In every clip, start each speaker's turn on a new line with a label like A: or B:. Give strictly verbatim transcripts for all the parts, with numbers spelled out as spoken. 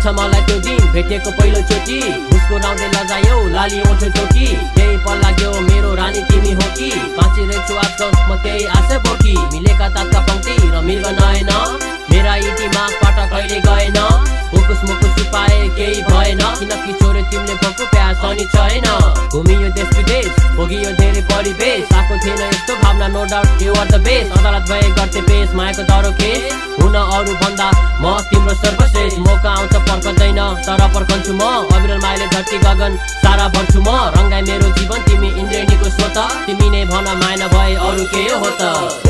A: लाग्छ मलाई त्यो दिन भेटेको पहिलो चोटी मुस्कुराउँदै लजायौ लाली ओठो चोकी त्यही पल लाग्यो मेरो रानी तिमी हो कि बाँचिरहेछु आजकल म त्यही आशा बोकी मिलेका तातका पंक्ति र मृग नयन मेरा इटीमा पटक कहिले गएन मुकुस मुकुस छुपाए केही भएन किनकि छोरे तिमीले भएको प्यास अनि छैन घुमियो देश विदेश भोगियो धेरै परिवेश आएको थिएन यस्तो भावना no doubt you are the best अदालत भए गर्थे पेश मायाको दरो केस हुन अरू भन्दा म तिम्रो सर्वश्रेष्ठ मौका आउँछ पर्खदैन तर पर्खन्छु म अविरल मायाले धरती गगन सारा भर्छु म रङ्गाई मेरो जीवन तिमी इन्द्रेणीको स्रोत तिमी नै भन माया नभए अरू के हो त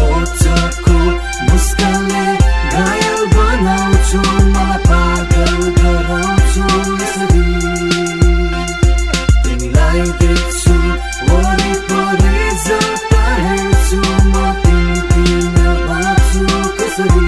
B: मुस्कानले घायल बनाउँछु मलाई पागल गराउँछु यसरी तिमीलाई देख्छु वरिपरि जता हेर्छु म तिमी बिना बाँच्छु कसरी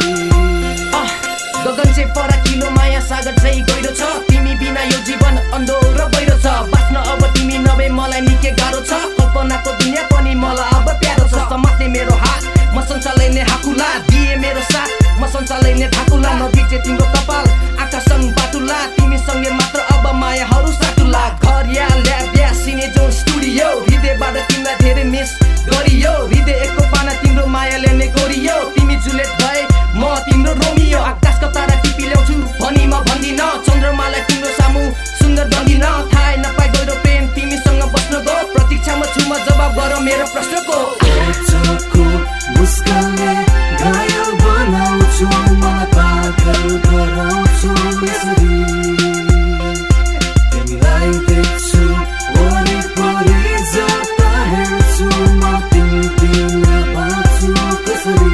C: गगन चाहिँ फराकिलो माया सागर चाहिँ गहिरो छ तिमी बिना यो जीवन अन्धो र बहिरो छ बाँच्न अब तिमी नभए मलाई निकै गाह्रो छ कल्पनाको दुनिया पनि मलाई अब प्यारो छ समात्ने मेरो हात म संसारलाई नै हाकुला दिए मेरो साथ म संसारलाई नै ढाकुला नबिचे तिम्रो कपाल आकाशसँग बाटुला तिमीसँगै मात्र अब मायाहरू साटुला घर या ल्याब या सिने जोन स्टुडियो हृदयबाट तिमीलाई धेरै मिस गरियो हृदय एको पाना तिम्रो मायाले नै गोरियो तिमी जुलेट भए म तिम्रो रोमियो आकाशको तारा टिपी ल्याउँछु भनी म भन्दिन चन्द्रमालाई तिम्रो सामु सुन्दर बन्दिन थाहै नपाइ गहिरो प्रेम तिमीसँग बस्न गो प्रतीक्षामा छु म जवाब गर मेरो प्रश्नको
B: मुस्कानले घायल बनाउँछु मलाई पागल गराउँछु यसरी तिमीलाई देख्छु वरिपरि जता हेर्छु म तिमी बिना बाँच्छु कसरी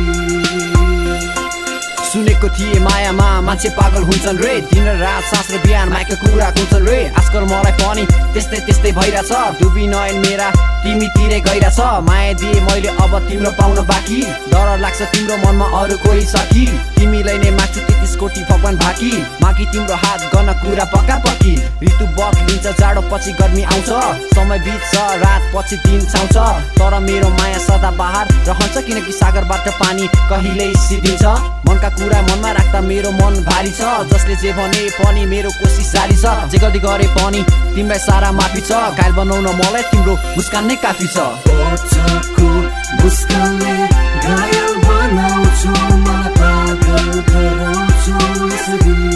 D: सुनेको थिए मायामा मान्छे पागल हुन्छन् रे दिन रात सास र बिहान माइका कुरा हुन्छन् रे आजकल मलाई पनि त्यस्तै त्यस्तै भइरहेछ डुबी नयन मेरा तिमीतिरै गइरहेछ माया दिए मैले अब तिम्रो पाउन बाँकी डर लाग्छ तिम्रो मनमा अरू कोही सकी तिमीलाई नै माग्छु तेत्तिस कोटी भगवान भाकी मागी तिम्रो हात गर्न कुरा पक्का पक्की ऋतु बदलिन्छ जाडो पछि गर्मी आउँछ समय बित्छ रात पछि दिन छाउँछ तर मेरो माया सदा बहार रहन्छ किनकि सागरबाट पानी कहिल्यै सिद्धिन्छ मनका कुरा मनमा राख्दा मेरो मन भारी छ जसले जे भने पनि मेरो कोसिस जारी छ जे गर्दै गरे पनि तिमीलाई सारा माफी छ घायल बनाउन मलाई तिम्रो मुस्कान नै काफी छ
B: मुस्कानले घायल बनाउँछु मलाई पागल गराउँछु यसरी